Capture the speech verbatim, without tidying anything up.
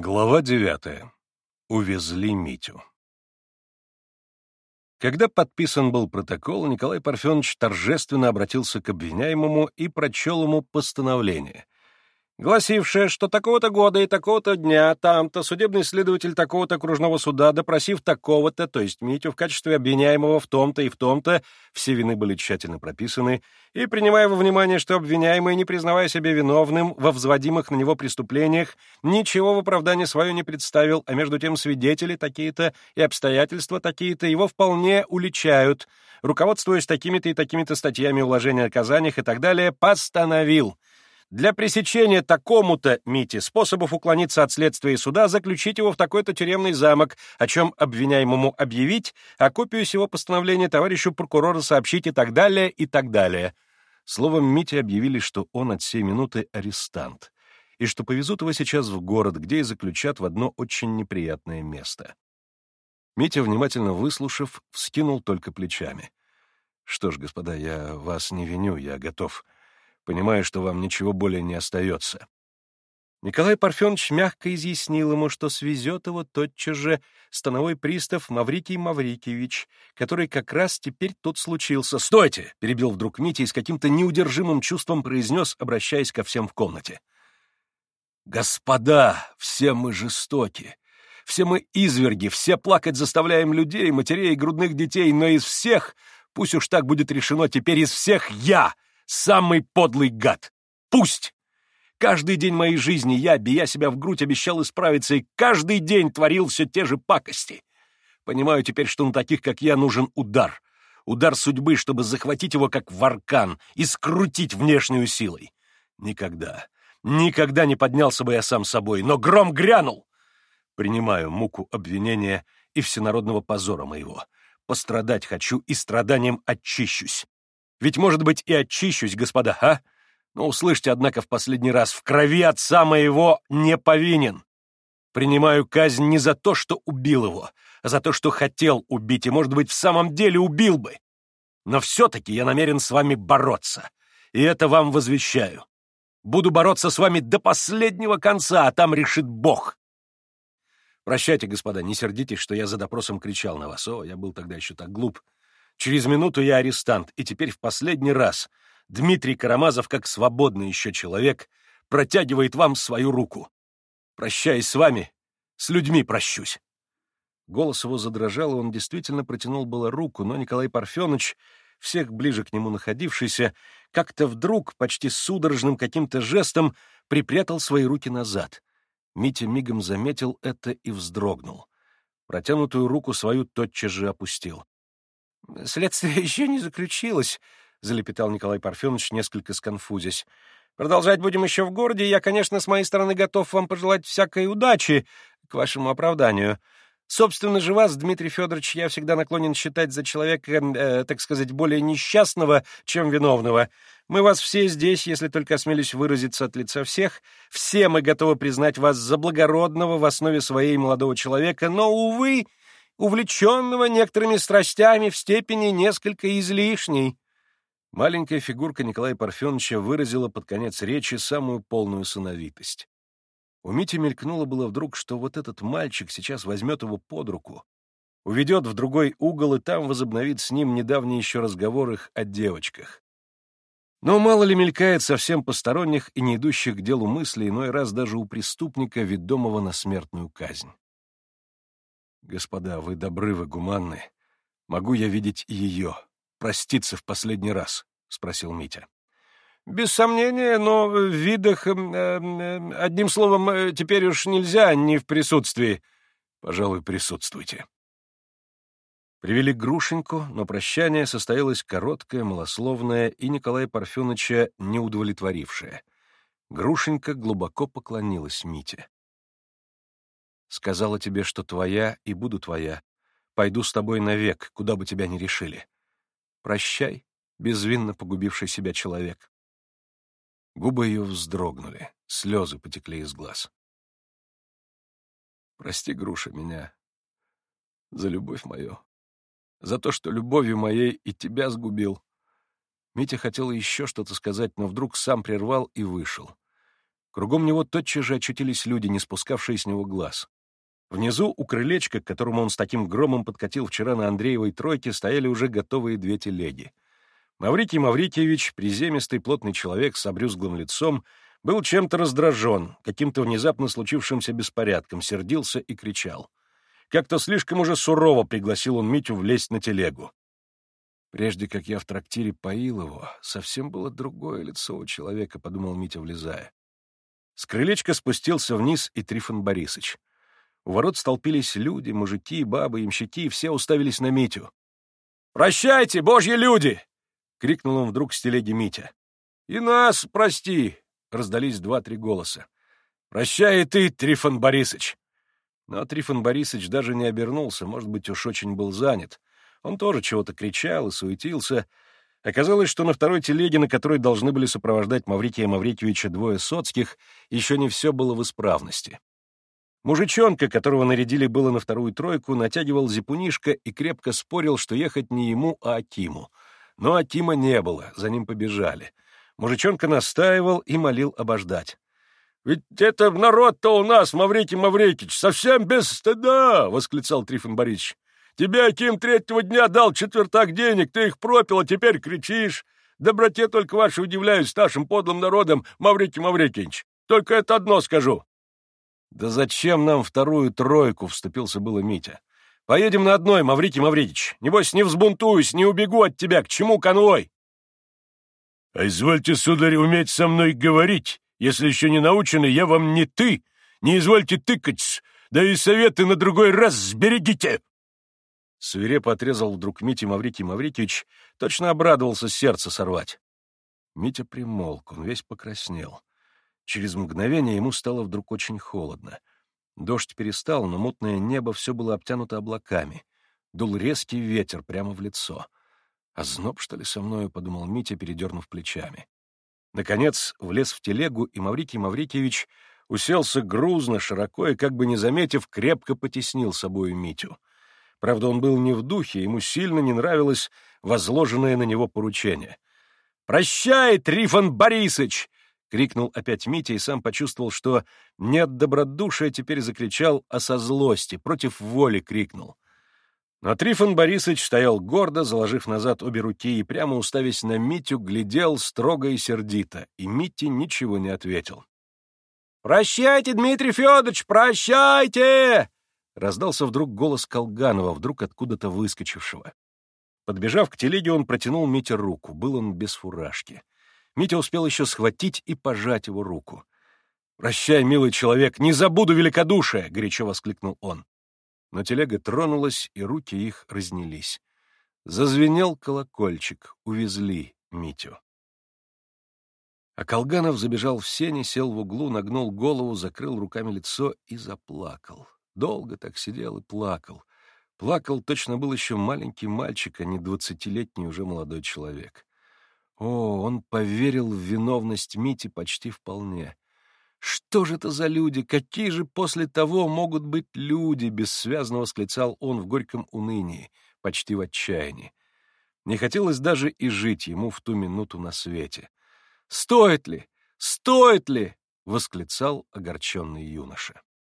Глава девятая. Увезли Митю. Когда подписан был протокол, Николай Парфенович торжественно обратился к обвиняемому и прочел ему постановление, гласившее, что такого-то года и такого-то дня там-то судебный следователь такого-то окружного суда, допросив такого-то, то есть Митю, в качестве обвиняемого в том-то и в том-то, все вины были тщательно прописаны, и, принимая во внимание, что обвиняемый, не признавая себя виновным во взводимых на него преступлениях, ничего в оправдание свое не представил, а между тем свидетели такие-то и обстоятельства такие-то его вполне уличают, руководствуясь такими-то и такими-то статьями уложения о наказаниях и так далее, постановил: для пресечения такому-то Мите способов уклониться от следствия и суда заключить его в такой-то тюремный замок, о чем обвиняемому объявить, а копию сего постановления товарищу прокурору сообщить и так далее, и так далее. Словом, Мите объявили, что он от сей минуты арестант, и что повезут его сейчас в город, где и заключат в одно очень неприятное место. Митя, внимательно выслушав, вскинул только плечами. — Что ж, господа, я вас не виню, я готов. Понимаю, что вам ничего более не остается. Николай Парфенович мягко изъяснил ему, что свезет его тотчас же становой пристав Маврикий Маврикиевич, который как раз теперь тут случился. — Стойте! — перебил вдруг Митя и с каким-то неудержимым чувством произнес, обращаясь ко всем в комнате. — Господа, все мы жестоки, все мы изверги, все плакать заставляем людей, матерей и грудных детей, но из всех, пусть уж так будет решено, теперь из всех я самый подлый гад. Пусть! Каждый день моей жизни я, бия себя в грудь, обещал исправиться, и каждый день творил все те же пакости. Понимаю теперь, что на таких, как я, нужен удар. Удар судьбы, чтобы захватить его, как варкан, и скрутить внешнюю силой. Никогда, никогда не поднялся бы я сам собой, но гром грянул. Принимаю муку обвинения и всенародного позора моего. Пострадать хочу и страданием очищусь. Ведь, может быть, и очищусь, господа, а? Но услышьте, однако, в последний раз, в крови отца моего не повинен. Принимаю казнь не за то, что убил его, а за то, что хотел убить, и, может быть, в самом деле убил бы. Но все-таки я намерен с вами бороться, и это вам возвещаю. Буду бороться с вами до последнего конца, а там решит Бог. Прощайте, господа, не сердитесь, что я за допросом кричал на вас. О, я был тогда еще так глуп. Через минуту я арестант, и теперь в последний раз Дмитрий Карамазов, как свободный еще человек, протягивает вам свою руку. Прощаясь с вами, с людьми прощусь. Голос его задрожал, и он действительно протянул было руку, но Николай Парфенович, всех ближе к нему находившийся, как-то вдруг, почти судорожным каким-то жестом, припрятал свои руки назад. Митя мигом заметил это и вздрогнул. Протянутую руку свою тотчас же опустил. — Следствие еще не заключилось, — залепетал Николай Парфенович, несколько сконфузясь. — Продолжать будем еще в городе, и я, конечно, с моей стороны готов вам пожелать всякой удачи к вашему оправданию. Собственно же вас, Дмитрий Федорович, я всегда наклонен считать за человека, э, так сказать, более несчастного, чем виновного. Мы вас все здесь, если только осмелюсь выразиться от лица всех, все мы готовы признать вас за благородного в основе своей молодого человека, но, увы, увлеченного некоторыми страстями в степени несколько излишней. Маленькая фигурка Николая Парфеновича выразила под конец речи самую полную сыновитость. У Мити мелькнуло было вдруг, что вот этот мальчик сейчас возьмет его под руку, уведет в другой угол и там возобновит с ним недавний еще разговор их о девочках. Но мало ли мелькает совсем посторонних и не идущих к делу мыслей, иной раз даже у преступника, ведомого на смертную казнь. «Господа, вы добры, вы гуманны. Могу я видеть и ее? Проститься в последний раз?» — спросил Митя. — Без сомнения, но в видах, э, э, одним словом, э, теперь уж нельзя, не в присутствии. — Пожалуй, присутствуйте. Привели Грушеньку, но прощание состоялось короткое, малословное и Николая Парфеновича не удовлетворившее. Грушенька глубоко поклонилась Мите. — Сказала тебе, что твоя и буду твоя. Пойду с тобой навек, куда бы тебя ни решили. Прощай, безвинно погубивший себя человек. Губы ее вздрогнули, слезы потекли из глаз. Прости, Груша, меня за любовь мою, за то, что любовью моей и тебя сгубил. Митя хотел еще что-то сказать, но вдруг сам прервал и вышел. Кругом него тотчас же очутились люди, не спускавшие с него глаз. Внизу, у крылечка, к которому он с таким громом подкатил вчера на Андреевой тройке, стояли уже готовые две телеги. Маврикий Маврикиевич, приземистый плотный человек с обрюзглым лицом, был чем-то раздражен, каким-то внезапно случившимся беспорядком, сердился и кричал. Как-то слишком уже сурово пригласил он Митю влезть на телегу. «Прежде как я в трактире поил его, совсем было другое лицо у человека», — подумал Митя, влезая. С крылечка спустился вниз и Трифон Борисыч. У ворот столпились люди, мужики, бабы, ямщики, все уставились на Митю. «Прощайте, божьи люди!» — крикнул он вдруг с телеги Митя. «И нас прости!» — раздались два-три голоса. «Прощай и ты, Трифон Борисыч!» Но Трифон Борисыч даже не обернулся, может быть, уж очень был занят. Он тоже чего-то кричал и суетился. Оказалось, что на второй телеге, на которой должны были сопровождать Маврикия Маврикиевича двое соцких, еще не все было в исправности. Мужичонка, которого нарядили было на вторую тройку, натягивал зипунишко и крепко спорил, что ехать не ему, а Акиму. Но Акима не было, за ним побежали. Мужичонка настаивал и молил обождать. «Ведь это народ-то у нас, Маврикий Маврикич, совсем без стыда!» — восклицал Трифон Борисович. «Тебе Аким третьего дня дал четвертак денег, ты их пропил, а теперь кричишь. Доброте только вашей удивляюсь нашим подлым народом, Маврикий Маврикич. Только это одно скажу». «Да зачем нам вторую тройку?» — вступился было Митя. «Поедем на одной, Маврикий Маврикич. Небось, не взбунтуюсь, не убегу от тебя. К чему конвой?» «А извольте, сударь, уметь со мной говорить. Если еще не научены, я вам не ты. Не извольте тыкать, да и советы на другой раз сберегите!» Свирепо отрезал вдруг Митя Маврикий Маврикиевич, точно обрадовался сердце сорвать. Митя примолк, он весь покраснел. Через мгновение ему стало вдруг очень холодно. Дождь перестал, но мутное небо все было обтянуто облаками. Дул резкий ветер прямо в лицо. «Озноб, что ли, со мною?» — подумал Митя, передернув плечами. Наконец влез в телегу, и Маврикий Маврикиевич уселся грузно, широко и, как бы не заметив, крепко потеснил собою Митю. Правда, он был не в духе, ему сильно не нравилось возложенное на него поручение. «Прощай, Трифон Борисыч!» — крикнул опять Митя и сам почувствовал, что не от добродушия теперь закричал, а со злости, против воли крикнул. Но Трифон Борисыч стоял гордо, заложив назад обе руки и, прямо уставясь на Митю, глядел строго и сердито, и Митя ничего не ответил. «Прощайте, Дмитрий Федорович, прощайте!» Раздался вдруг голос Колганова, вдруг откуда-то выскочившего. Подбежав к телеге, он протянул Мите руку. Был он без фуражки. Митя успел еще схватить и пожать его руку. «Прощай, милый человек, не забуду великодушия!» — горячо воскликнул он. Но телега тронулась, и руки их разнялись. Зазвенел колокольчик, увезли Митю. А Колганов забежал в сени, сел в углу, нагнул голову, закрыл руками лицо и заплакал. Долго так сидел и плакал. Плакал, точно был еще маленький мальчик, а не двадцатилетний уже молодой человек. О, он поверил в виновность Мити почти вполне. «Что же это за люди? Какие же после того могут быть люди?» — бессвязно восклицал он в горьком унынии, почти в отчаянии. Не хотелось даже и жить ему в ту минуту на свете. «Стоит ли? Стоит ли?» — восклицал огорченный юноша.